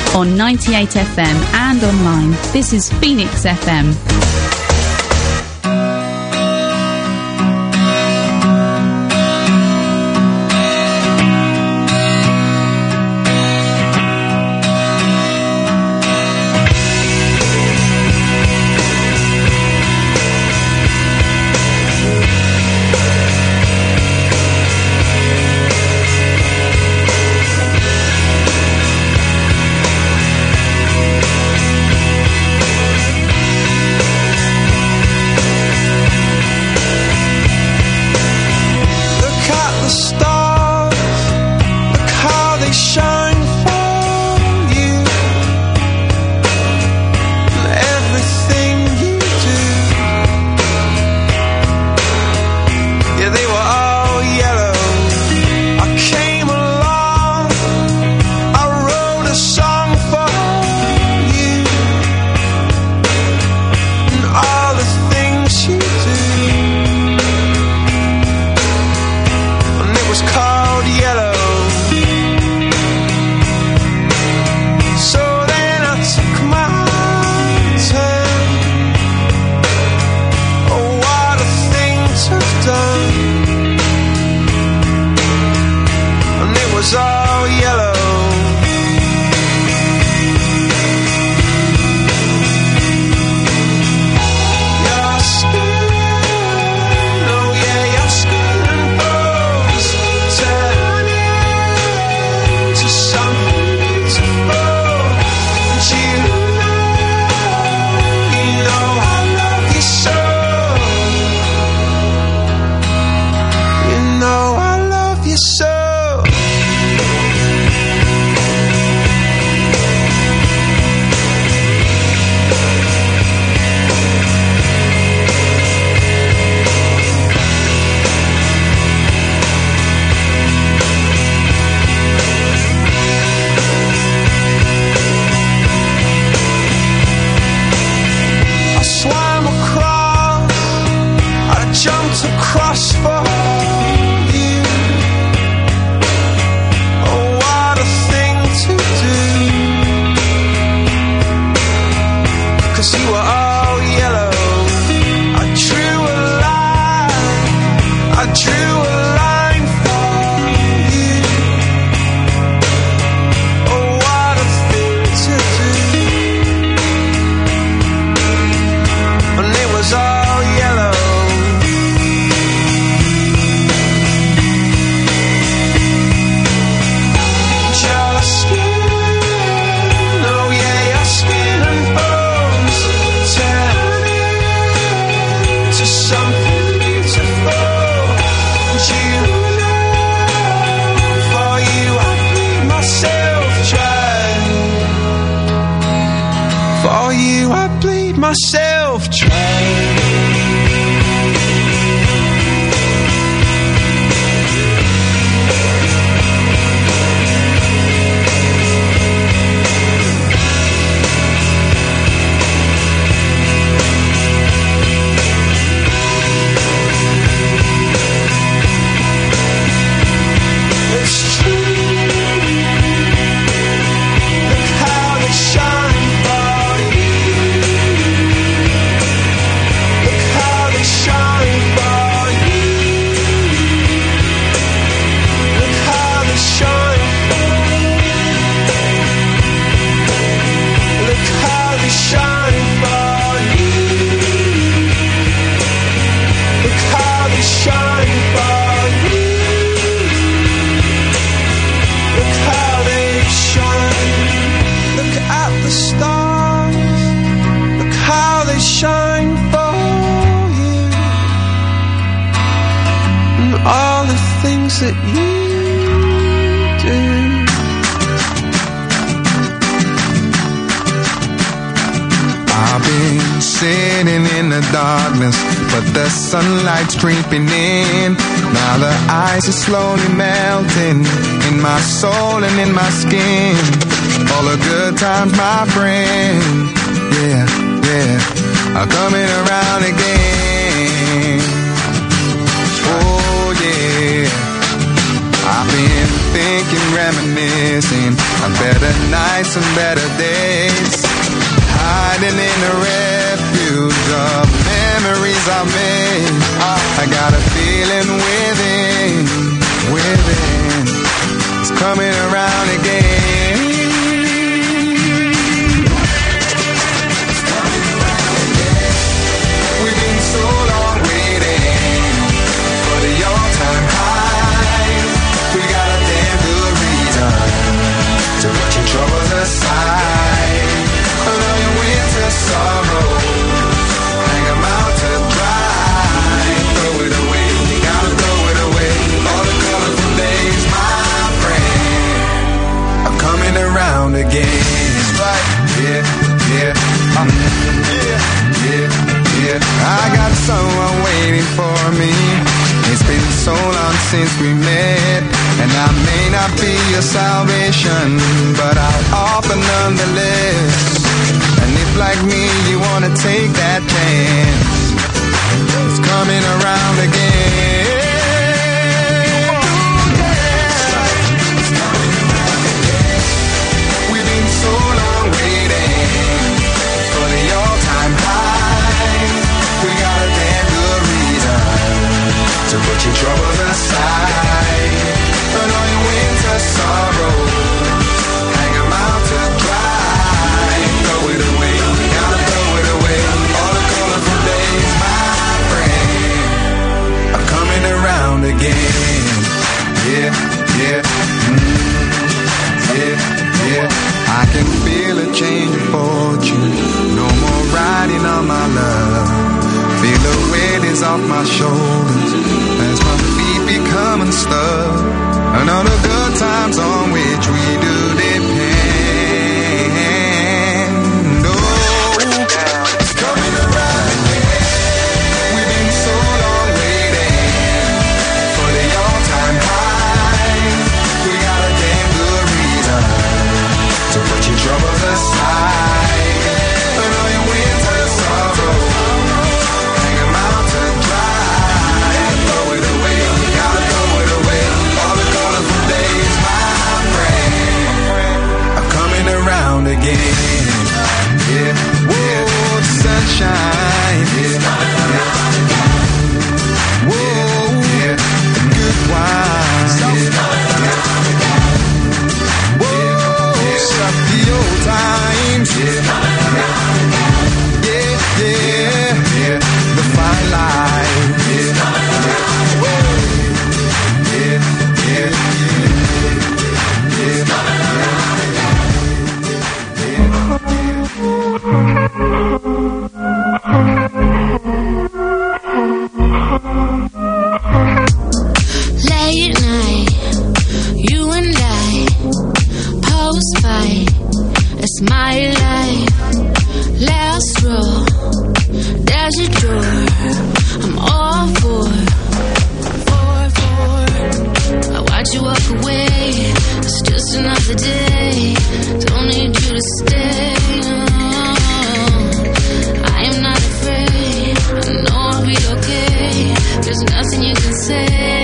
on 98 FM and online. This is Phoenix FM. That you do. I've been sitting in the darkness, but the sunlight's creeping in. Now the ice is slowly melting in my soul and in my skin. All the good times, my friend, yeah, are coming around again. Oh yeah, I've been thinking, reminiscing on better nights and better days, hiding in the refuge of memories I made. I got a feeling within, it's coming around again. We've been so long waiting for the all-time high. We got a damn good reason to put your troubles aside. All your winter sorrows, hang them out to dry. Throw it away, you gotta throw it away. All the colorful days, my friend, are coming around again. That's right, yeah. I got someone waiting for me. It's been so long since we met, and I may not be your salvation, but I'll offer nonetheless. And if like me you wanna take that chance, it's coming around again. We've been so long waiting for the all-time high. We got a damn good reason to put your troubles aside. And all your winter sorrows, hang them out to dry. Throw it away, you gotta throw it away. All the colorful days, my friend, are coming around again. Yeah. I can feel a change of fortune. No more riding on my love. Feel the weight is off my shoulders as my feet become unstuck. And all the good times on which we do depend. Oh, it's coming around again. We've been so long waiting for the all-time high. We got a damn good reason to put your troubles aside. And all your winter sorrows, hang them out to dry. Throw it away, you gotta throw it away. All the colorful days, my friend, are coming around again. Yeah. Whoa, the sunshine. Whoa, the good wine. Whoa, stop the old times. Yeah, the fine line. Late night, you and I, post-fight, it's my life. Last row, there's your door, I'm all for. I watch you walk away, it's just another day, don't need you to stay, no. I am not afraid, I know I'll be okay, there's nothing you can say.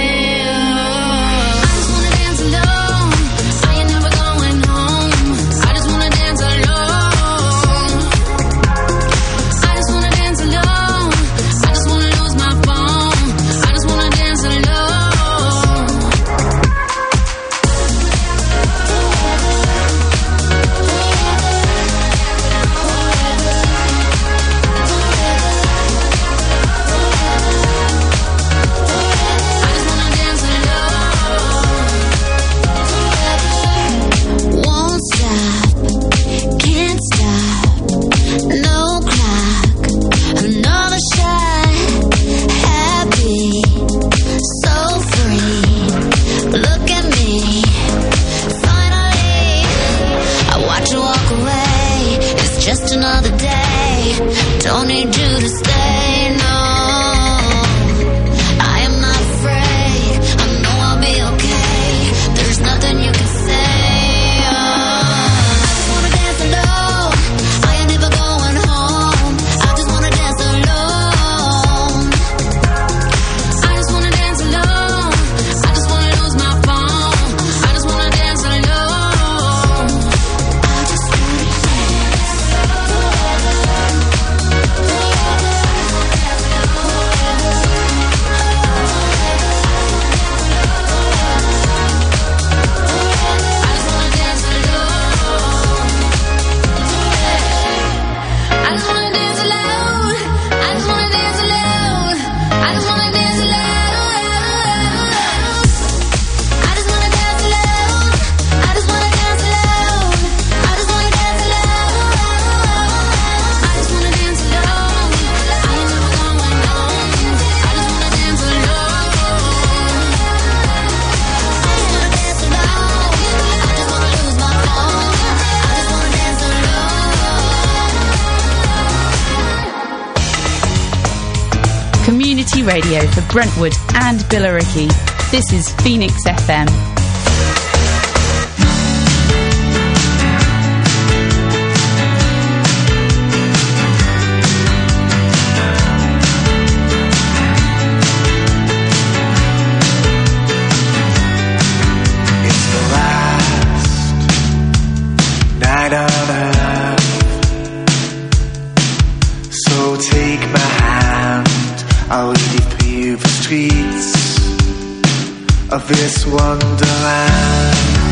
I just wanna dance alone, I ain't never going home, I just wanna dance alone. I just wanna dance alone, I just wanna lose my phone, I just wanna dance alone. Won't stop, can't stop, no clock, another shot, happy, so free, look at me, finally, I watch you walk away, it's just another day, don't need you to stay, no, I am not afraid, I know I'll be okay, there's nothing you can say. I just wanna dance alone, I ain't never going home, I just wanna dance alone. I just wanna dance alone, I just wanna lose my phone, Community radio for Brentwood and Billericay. This is Phoenix FM. It's the last night on earth, so take my hand, I'll lead you through the streets of this wonderland.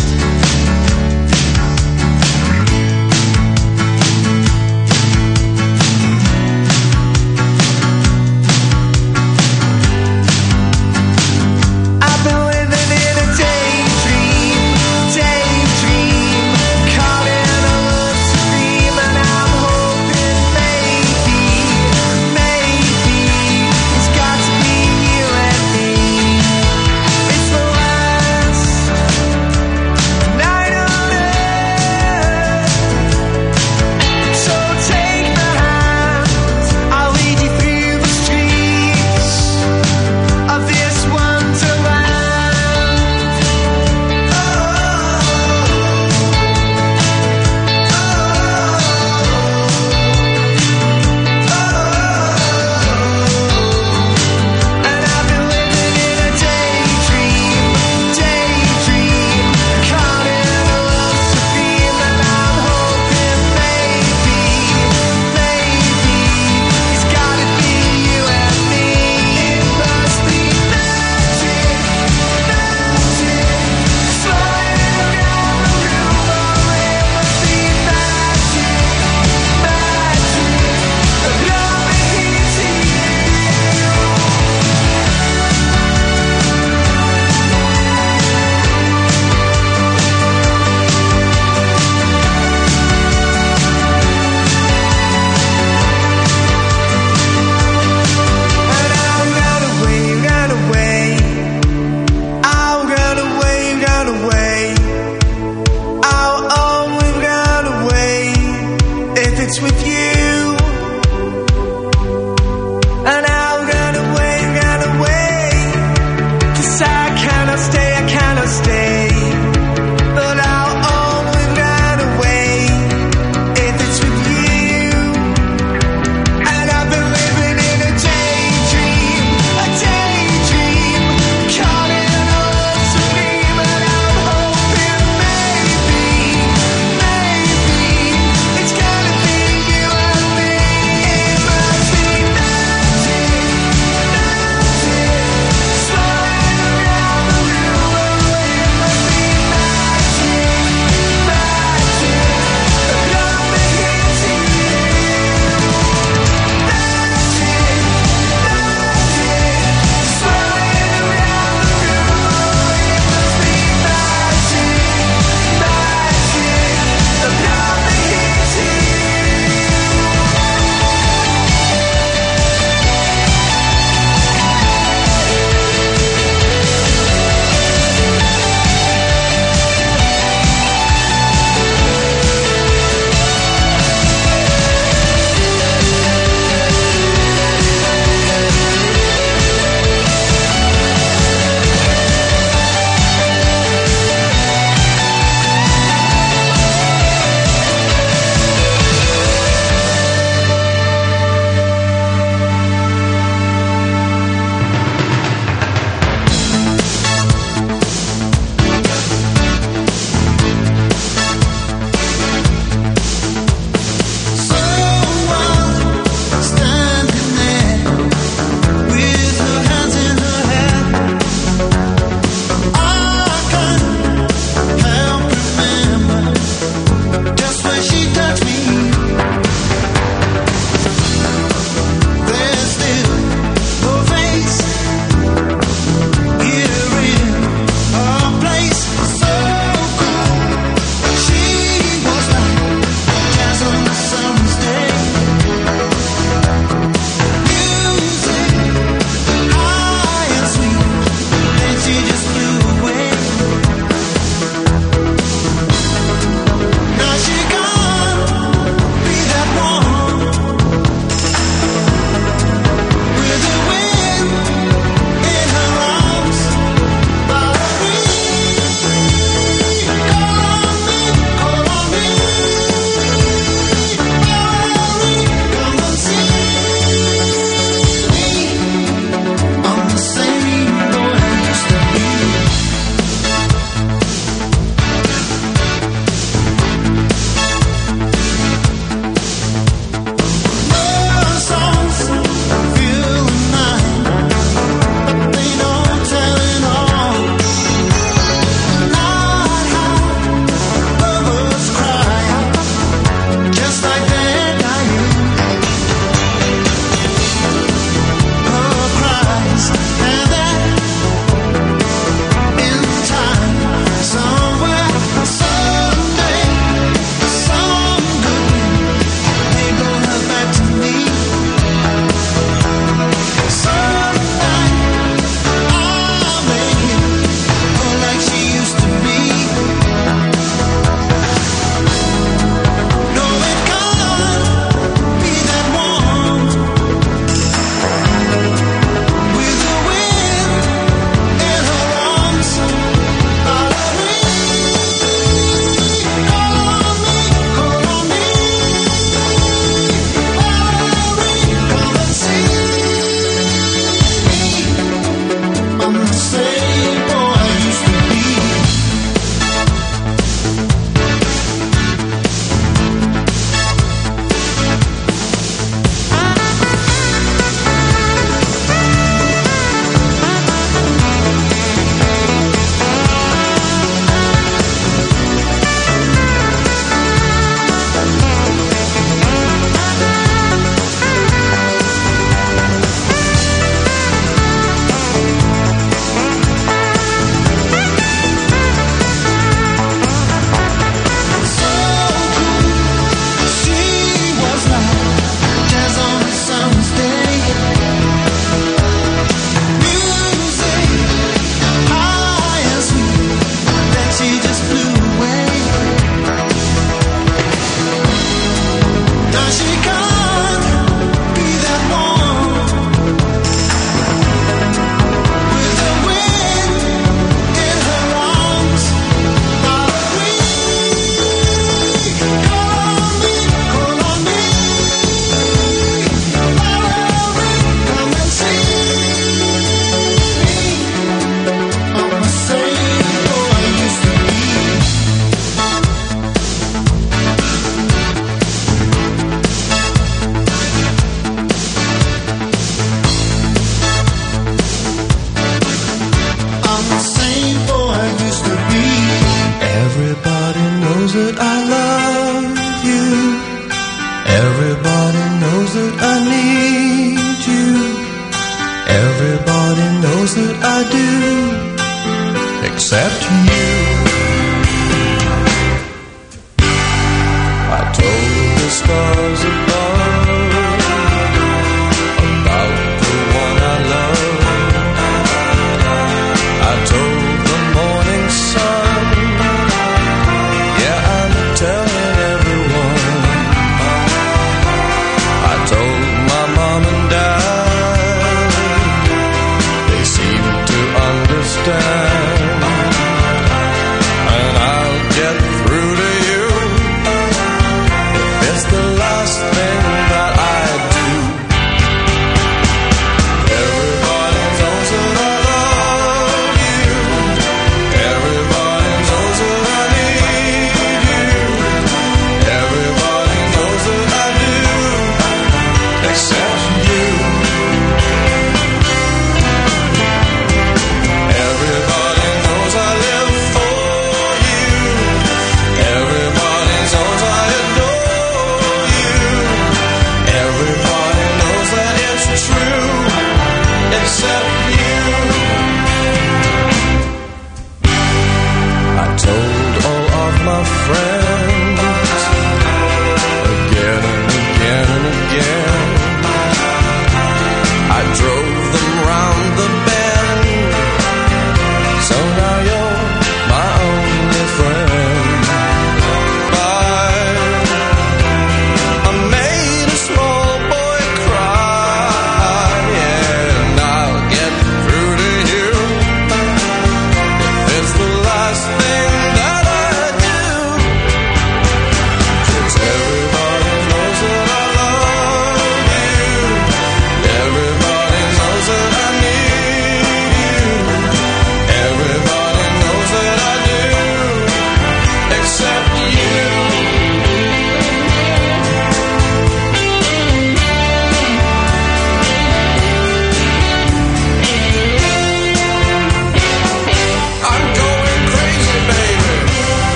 I've been living in a daydream, caught in a lucid dream, and I'm hoping maybe it's got to be you and me. It's the last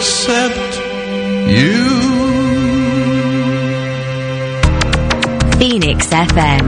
except you. Phoenix FM.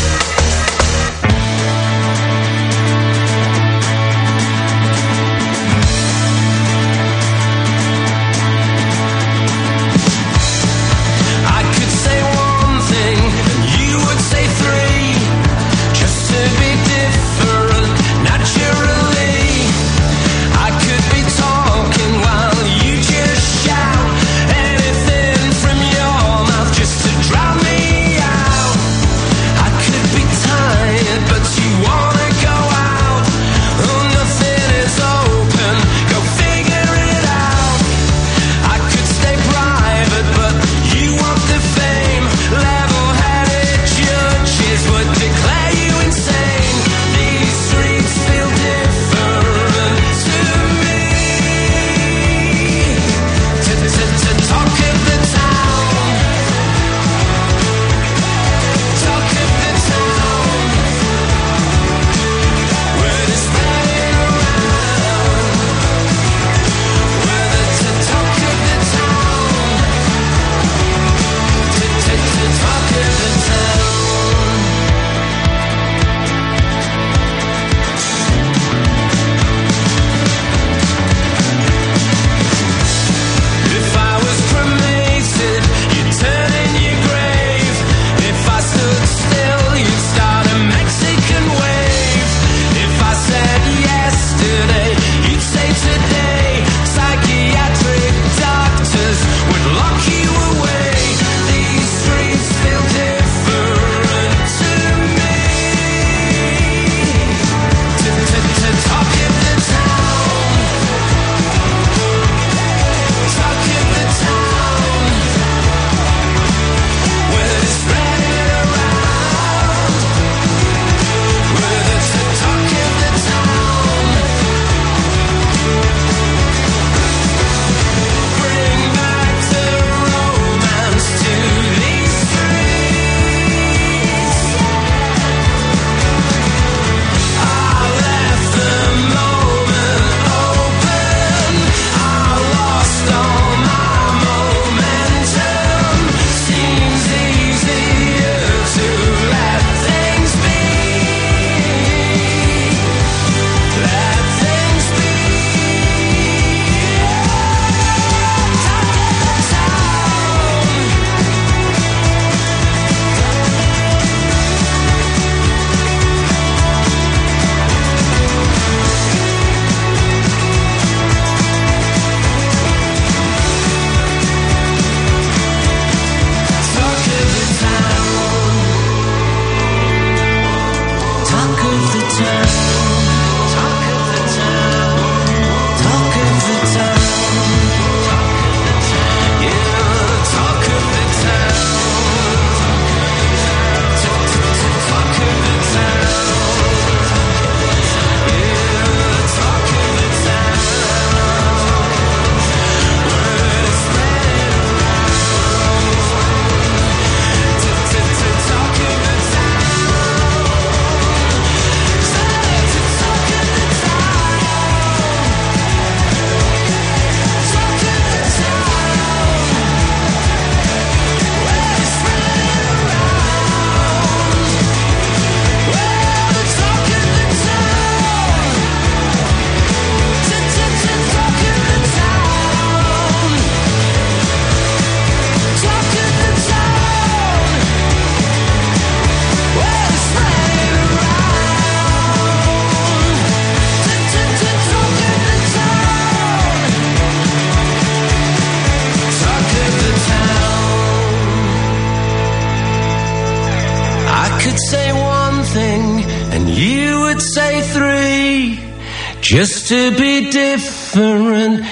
Just to be different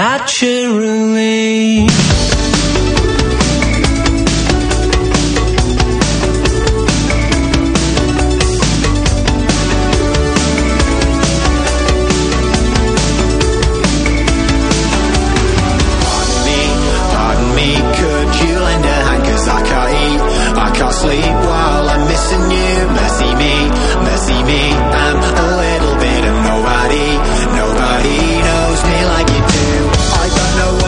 naturally. Pardon me, could you lend a hand? 'Cause I can't eat, I can't sleep while I'm missing you. Mercy me, I'm a little bit of nobody knows me like you do. I don't know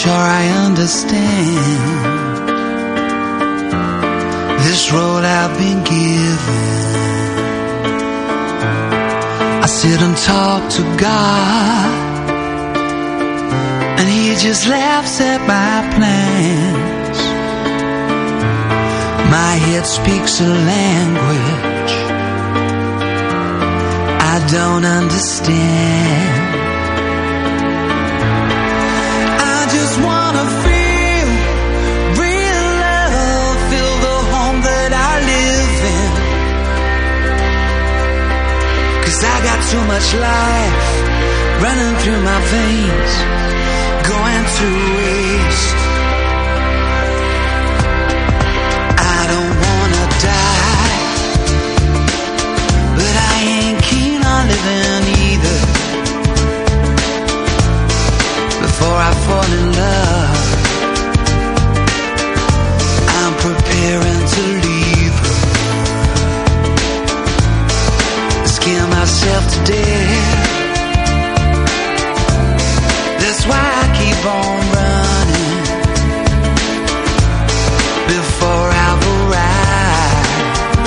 sure I understand this road I've been given. I sit and talk to God, and He just laughs at my plans. My head speaks a language I don't understand. I just wanna feel real love, feel the home that I live in. 'Cause I got too much life running through my veins, going to waste. I don't wanna die, but I ain't keen on living either. Before I fall in love, I'm preparing to leave her. Scare myself to death. That's why I keep on running before I've arrived.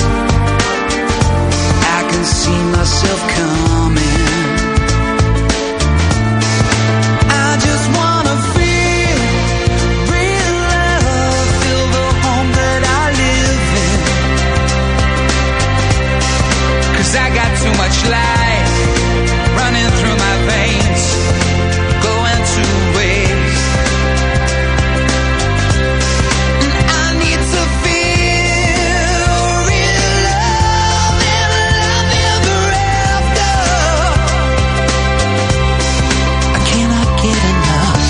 I can see myself coming. I just wanna feel real love, feel the home that I live in. 'Cause I got too much life running through my veins, going to waste. And I need to feel real love and love ever after. I cannot get enough.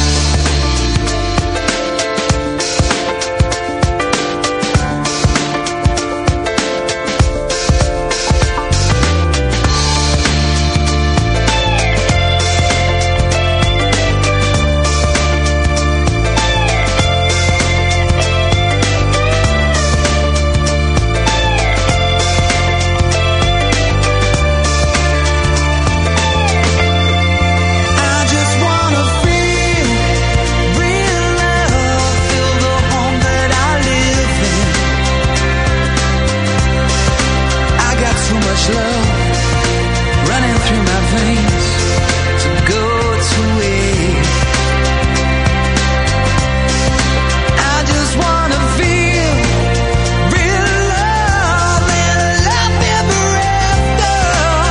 I just wanna feel real love, feel the home that I live in. I got too much love running through my veins to go to waste. I just wanna feel real love and love ever after.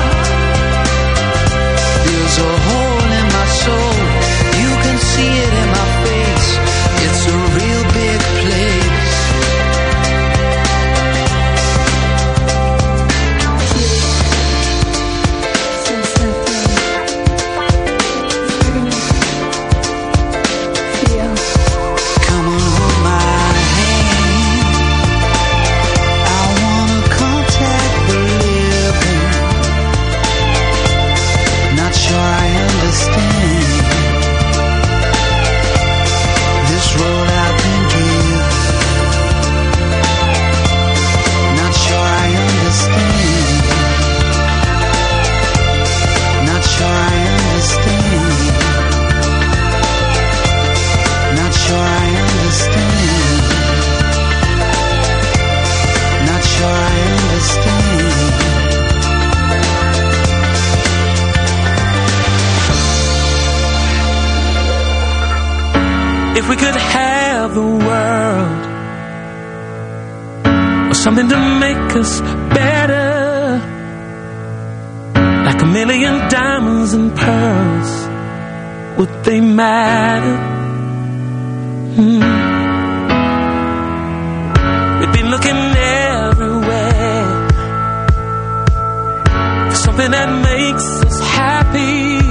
There's a hole in my soul, you can see it in my face. It's a real big place. Come on, hold my hand. I wanna contact the living. Not sure I understand this road I've been given. Not sure I understand. Not sure I understand. Not sure I understand. Not sure I understand. If we could have the world, or something to make us better, like a million diamonds and pearls, would they matter? We've been looking everywhere for something that makes us happy,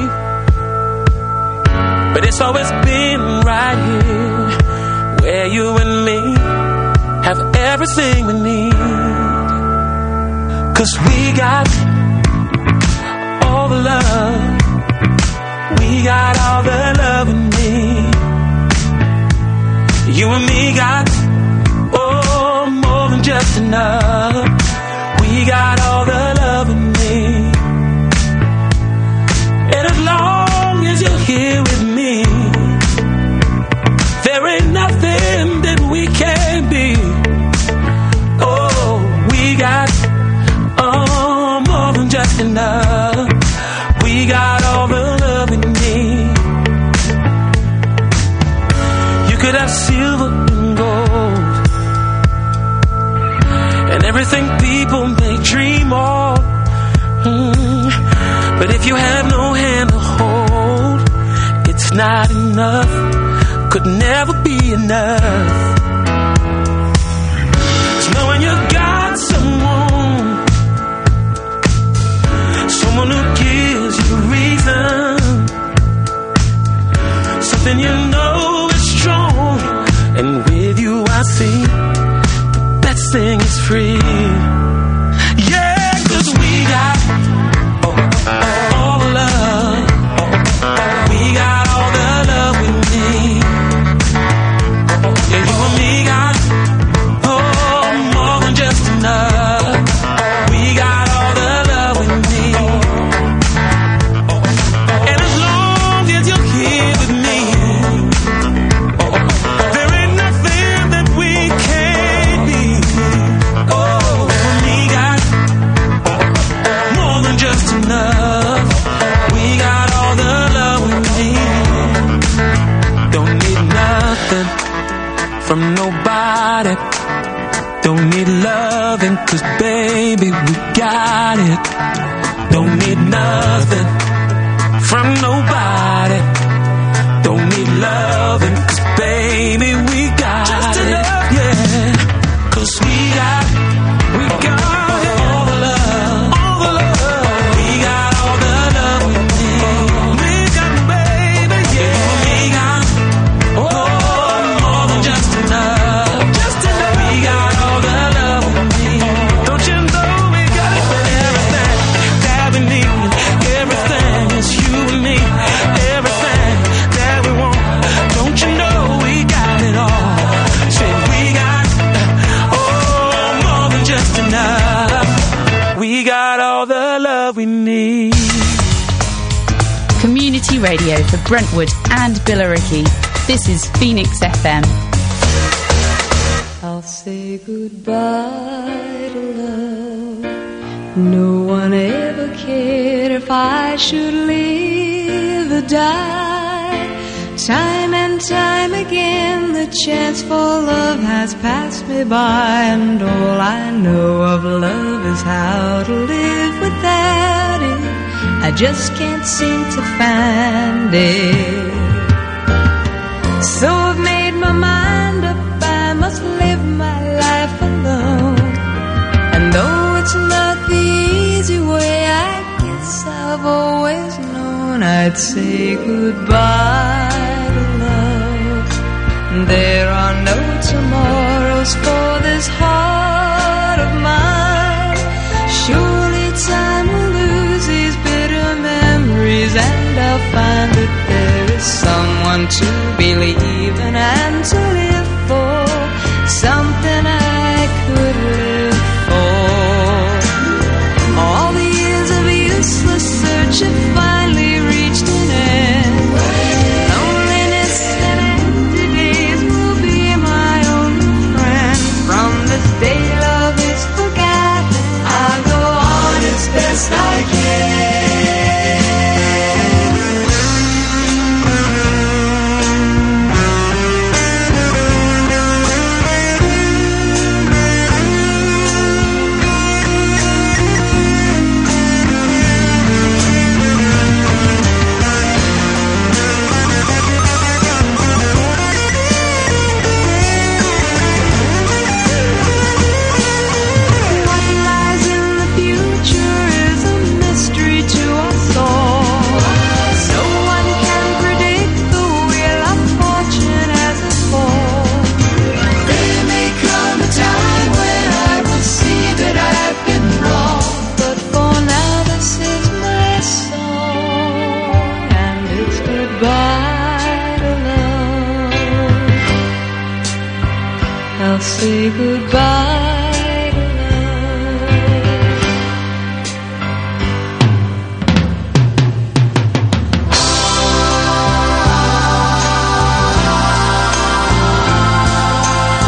but it's always been right here, where you and me have everything we need. 'Cause we got all the love, we got all the love we need. You and me got, oh, more than just enough. We got all the love we need. And as long as you're here with me, we can be. Oh, we got more than just enough. We got all the love we need. You could have silver and gold and everything people may dream of. But if you have no hand to hold, it's not enough. Could never be enough. 'Cause knowing you got someone who gives you reason, something you know is strong, and with you I see the best thing is free. Yeah, 'cause we got all the love. We got all the love we need. Yeah, you and me got more than just enough. We got all the love we need. And as long as you're here with me, there ain't nothing that we can't be. Oh, we got more than just enough. We got all the love we need. Don't need nothing from nobody. Don't need loving, 'cause baby we got it. Don't need nothing from nobody. Don't need loving, 'cause baby we got just it. Enough. Yeah, 'cause we got all the love, all the love. We got all the love we need. We got baby, yeah. We got more than just enough. Just enough. We got all the love we need. Don't you know we got it for everything that we need? Everything is you and me. Everything that we want. Don't you know we got it all? Say we got more than just enough. We got all the love we need. Community radio for Brentwood and Billericay. This is Phoenix FM. I'll say goodbye to love. No one ever cared if I should live or die. Time and time again the chance for love has passed me by, and all I know of love is how to live without it. I just can't seem to find it. So I've made my mind up, I must live my life alone. And though it's not the easy way, I guess I've always known I'd say goodbye to love. There are no tomorrows for this heart of mine. Surely time will lose these bitter memories, and I'll find that there is someone to believe in and to live for, something I could live for. All the years of useless search have finally reached an end. Loneliness and empty days will be my only friend. From this day love is forgotten, I'll go on as best I can. I'll say goodbye to love.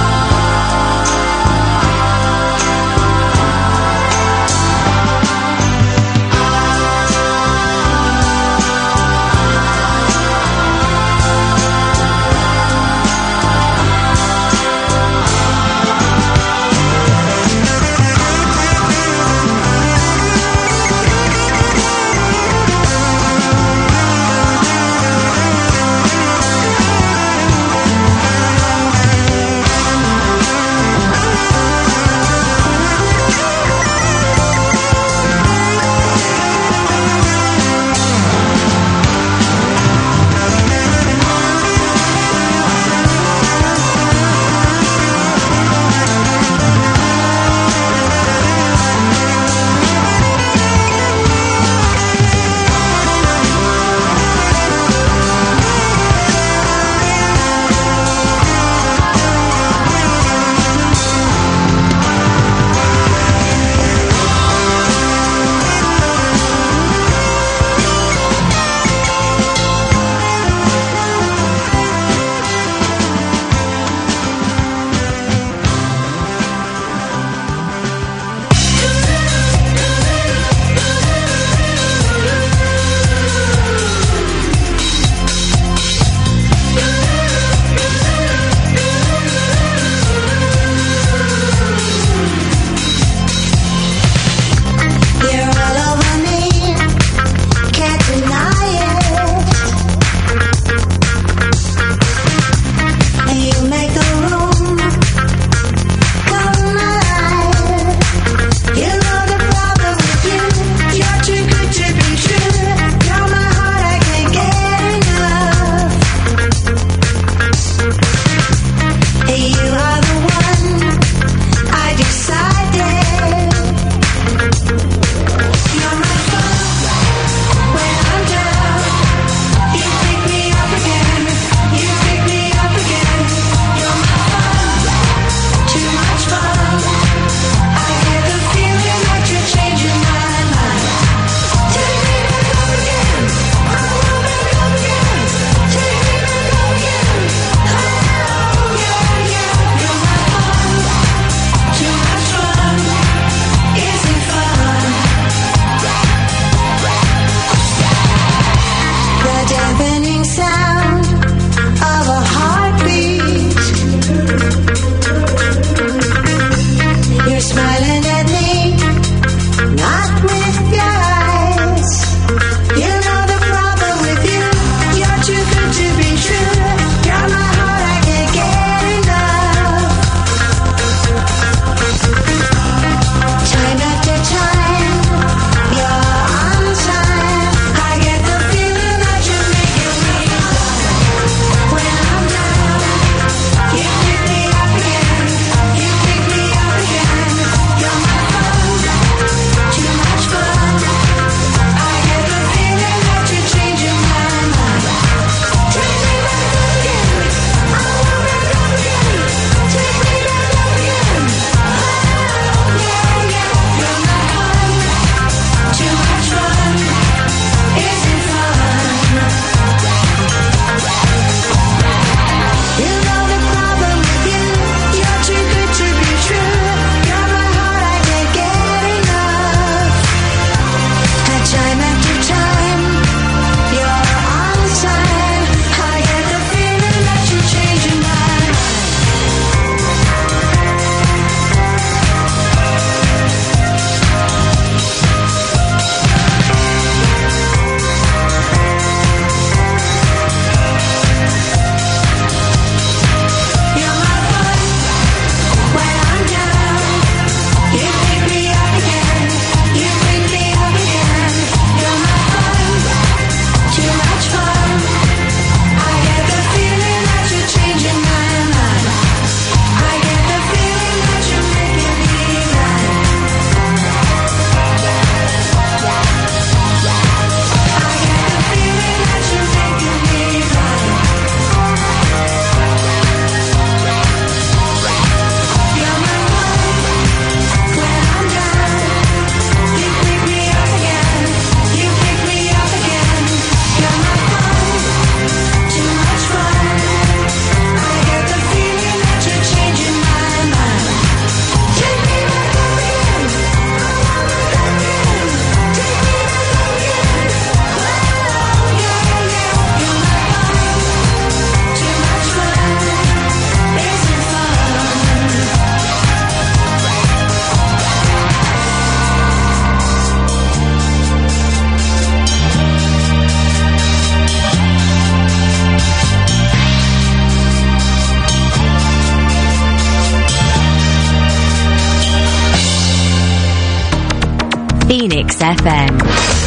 Phoenix FM.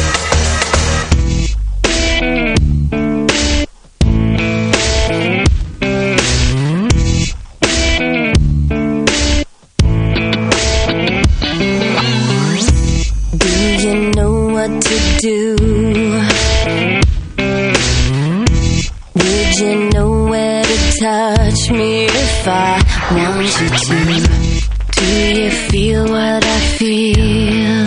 Touch me if I want you to. Do you feel what I feel?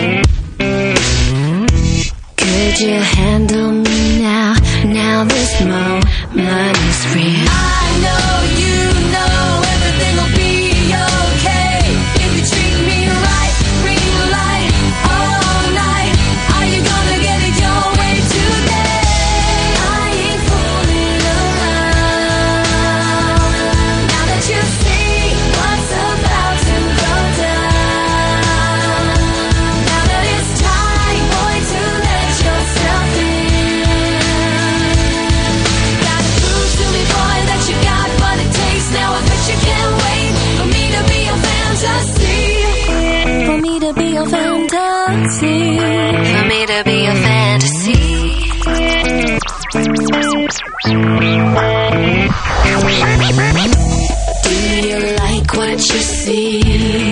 Could you handle me now? Now this moment is real. I know you know everything will be okay if you treat me right, green light all night. Are you gonna get it your way today? I ain't fooling around. Now that you see what's about to go down, now that it's time, boy, to let yourself in. Gotta prove to me, boy, that you got what it takes. Now I bet you can't wait for me to be your fantasy. For me to be your fantasy. For me to be your fantasy. Do you like what you see?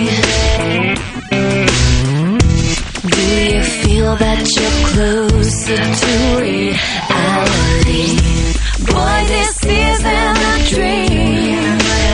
Do you feel that you're closer to reality? Boy, this isn't a dream.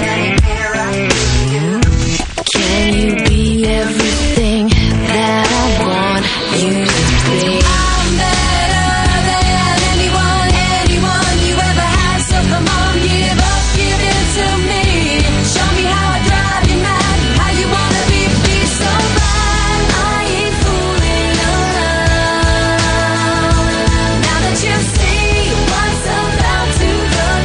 Can you be everything that I want you to be? I'm better than anyone you ever had. So come on, give up, give it to me. Show me how I drive you mad, how you wanna be so bad. I ain't fooling around. Now that you see what's about to go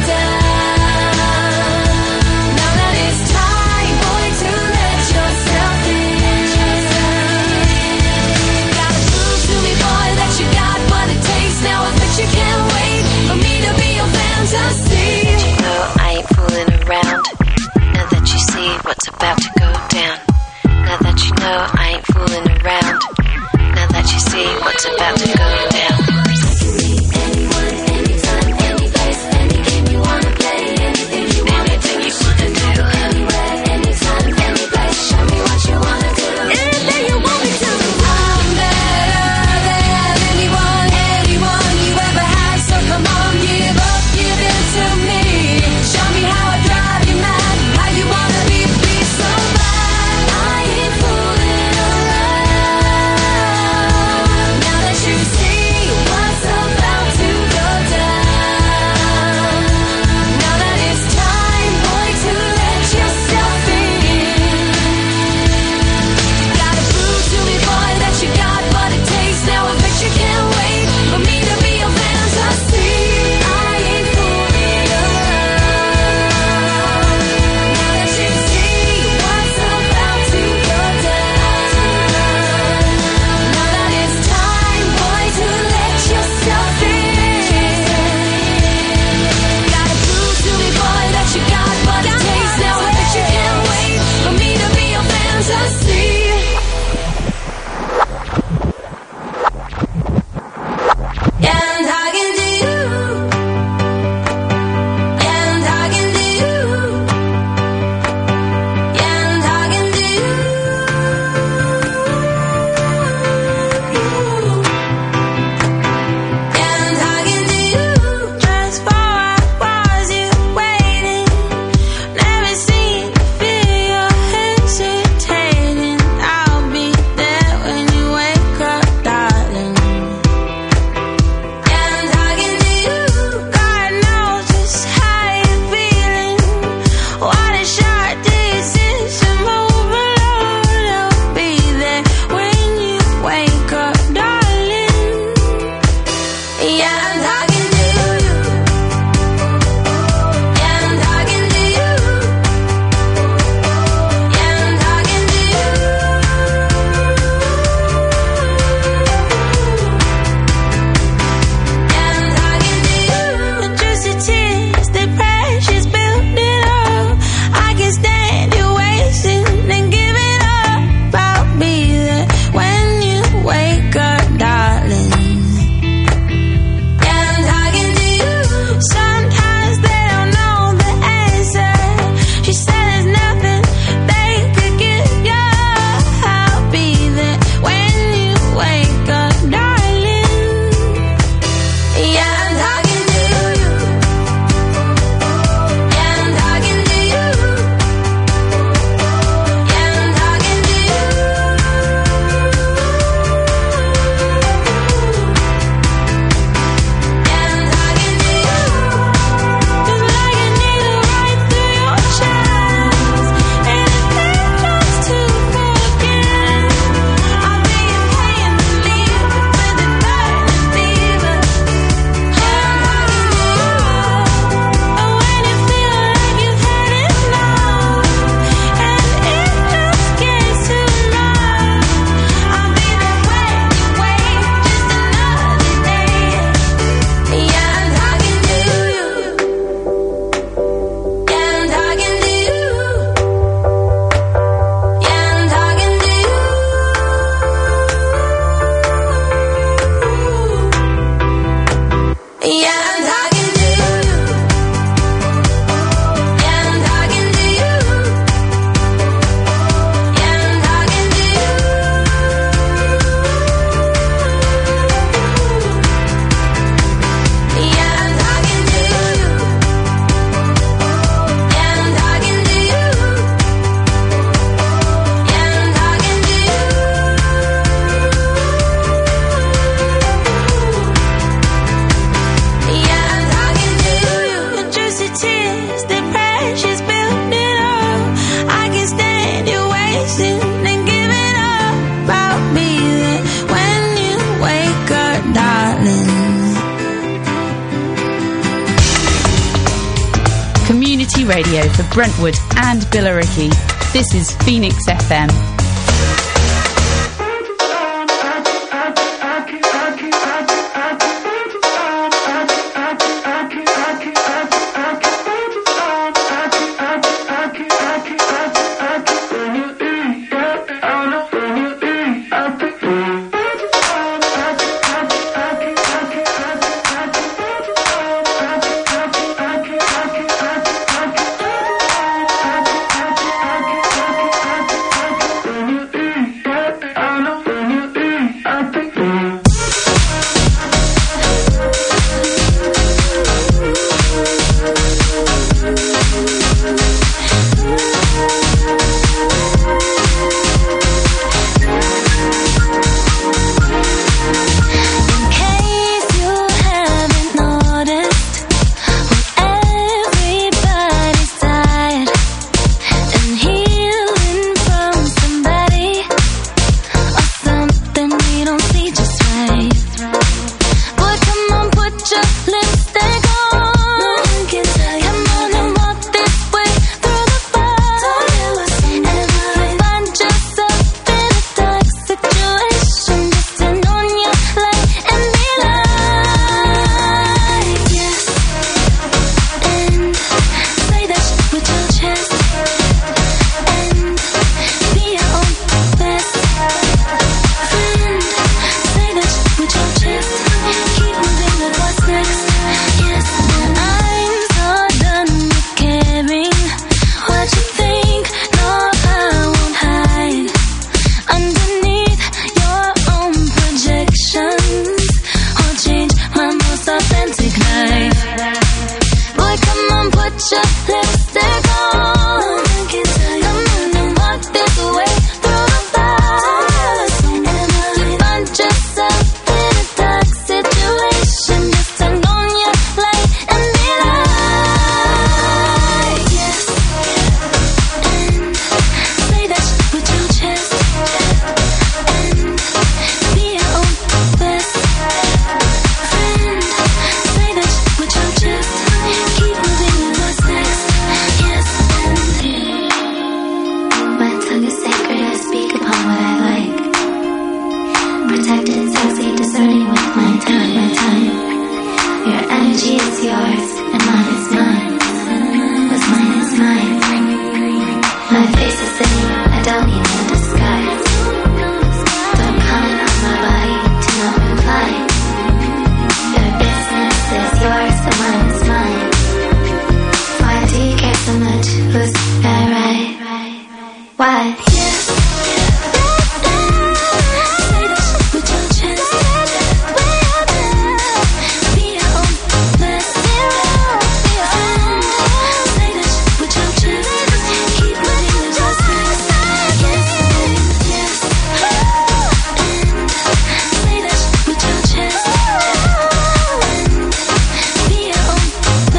radio for Brentwood and Billericay. This is Phoenix FM.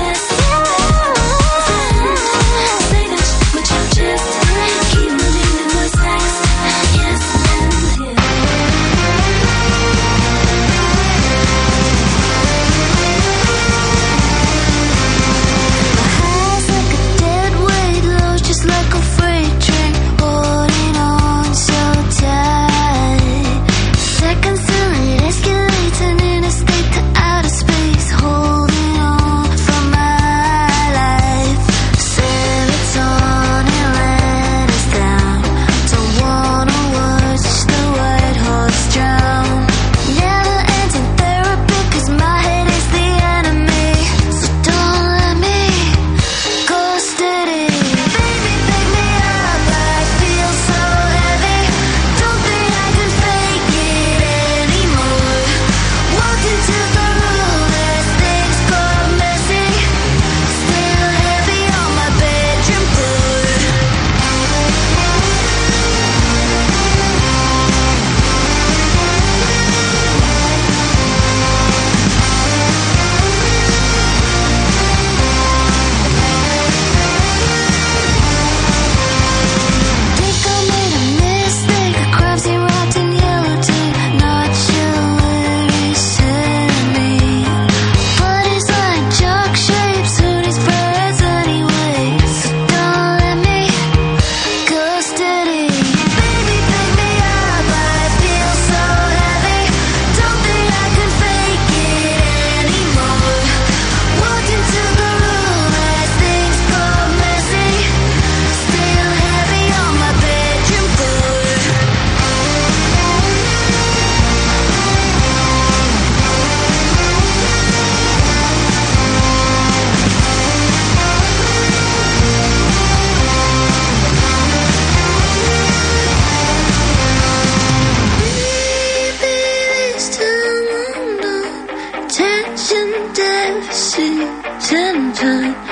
Keep moving 10 times.